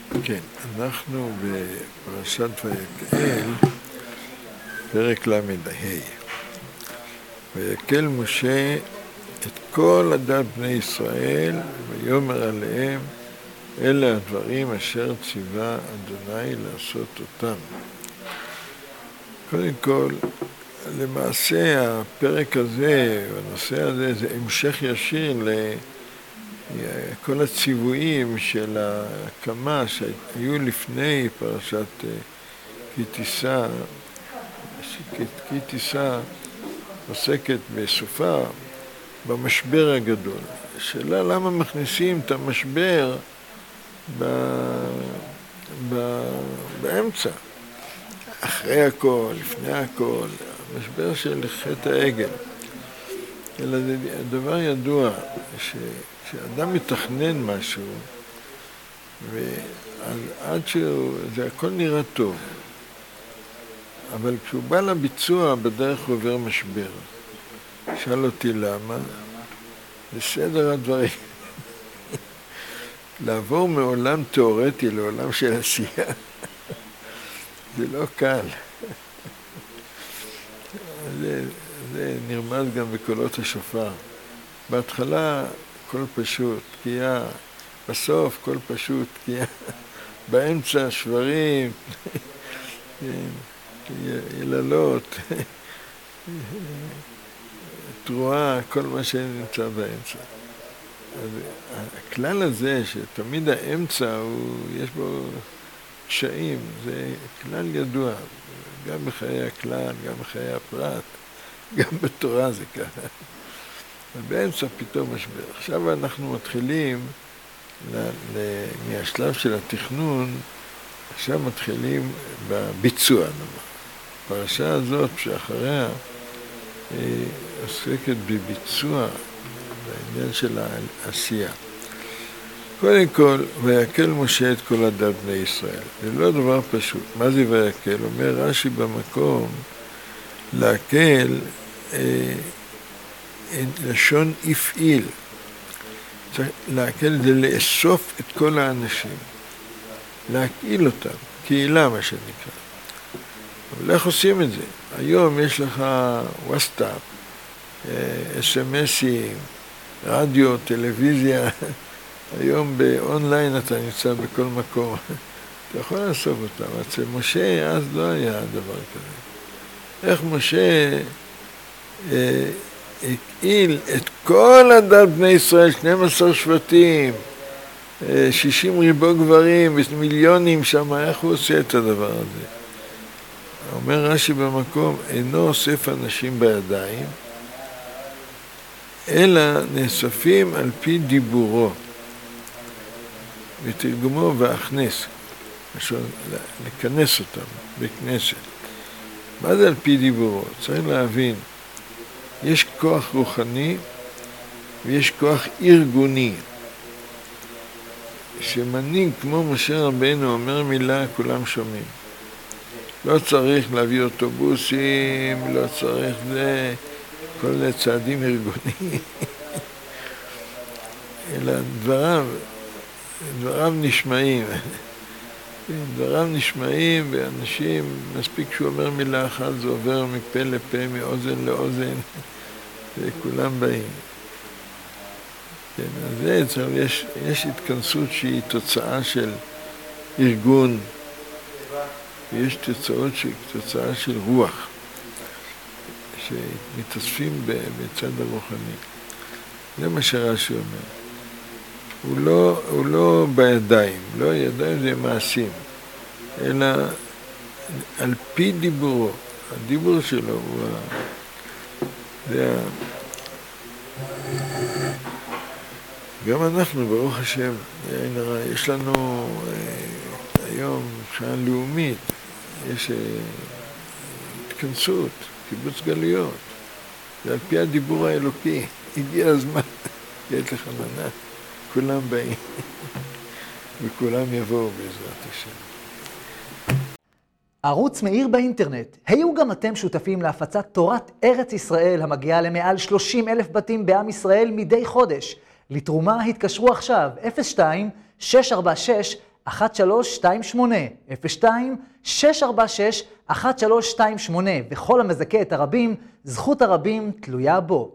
כן, אנחנו בפרשת ויקהל, פרק ל"ה. ויקל משה את כל עדת בני ישראל, ויאמר עליהם, אלה הדברים אשר ציווה אדוני לעשות אותם. קודם כל, למעשה הפרק הזה, הנושא הזה, זה המשך ישיר לכל הציוויים של ההקמה שהיו לפני פרשת כי תישא. כי תישא עוסקת בסופה במשבר הגדול. השאלה למה מכניסים את המשבר באמצע, אחרי הכל, לפני הכל, המשבר של חטא העגל. אלא זה דבר ידוע, שכשאדם מתכנן משהו, ועד שזה הכל נראה טוב, אבל כשהוא בא לביצוע, בדרך הוא עובר משבר. שאל אותי למה? זה סדר הדברים. לעבור מעולם תיאורטי לעולם של עשייה, זה לא קל. זה נרמז גם בקולות השופר. בהתחלה כל פשוט, תקיעה, בסוף כל פשוט, תקיעה, באמצע שברים, יללות, תרועה, כל מה שנמצא באמצע. אז הכלל הזה שתמיד האמצע יש בו קשיים, זה כלל ידוע, גם בחיי הכלל, גם בחיי הפרט, גם בתורה זה ככה. ובאמצע פתאום משבר. עכשיו אנחנו מתחילים מהשלב של התכנון, עכשיו מתחילים בביצוע. הפרשה הזאת שאחריה עוסקת בביצוע, בעניין של העשייה. קודם כל, ויקל משה את כל עדת בני ישראל. זה לא דבר פשוט. מה זה ויקל? אומר רש"י במקום, להקל לשון הפעיל. להקל זה לאסוף את כל האנשים. להקהיל אותם, קהילה מה שנקרא. אבל איך עושים את זה? היום יש לך וואטסאפ, SMSים, רדיו, טלוויזיה. היום באונליין אתה נמצא בכל מקום. אתה יכול לאסוף אותם. אצל משה אז לא היה דבר כזה. איך משה הקהיל את כל עדת בני ישראל, 12 שבטים, 60 ריבו גברים, מיליונים שם, איך הוא עושה את הדבר הזה? אומר רש"י במקום, אינו אוסף אנשים בידיים, אלא נאספים על פי דיבורו. ותרגומו והכנס, לכנס אותם בכנסת. מה זה על פי דיבורו? צריך להבין, יש כוח רוחני ויש כוח ארגוני. שמנהיג כמו משה רבנו אומר מילה, כולם שומעים. לא צריך להביא אוטובוסים, לא צריך זה, כל צעדים ארגוניים. אלא דבריו נשמעים. דבריו נשמעים, ואנשים, מספיק שהוא אומר מילה אחת, זה עובר מפה לפה, מאוזן לאוזן, וכולם באים. כן, אז יש התכנסות שהיא תוצאה של ארגון, ויש תוצאה של רוח, שמתאספים בצד הרוחני. זה מה שרש"י אומר. הוא לא בידיים, לא ידיים זה מעשים, אלא על פי דיבורו. הדיבור שלו הוא גם אנחנו, ברוך השם, יש לנו היום מבחינה לאומית, יש התכנסות, קיבוץ גלויות. זה על פי הדיבור האלוקי. הגיע הזמן, יש לך מנה, כולם באים, וכולם יבואו בעזרת השם. ערוץ מאיר באינטרנט. היו גם אתם שותפים להפצת תורת ארץ ישראל המגיעה למעל 30,000 בתים בעם ישראל מדי חודש. לתרומה התקשרו עכשיו 02-646 1328, 02-646-1328, וכל המזכה את הרבים, זכות הרבים תלויה בו.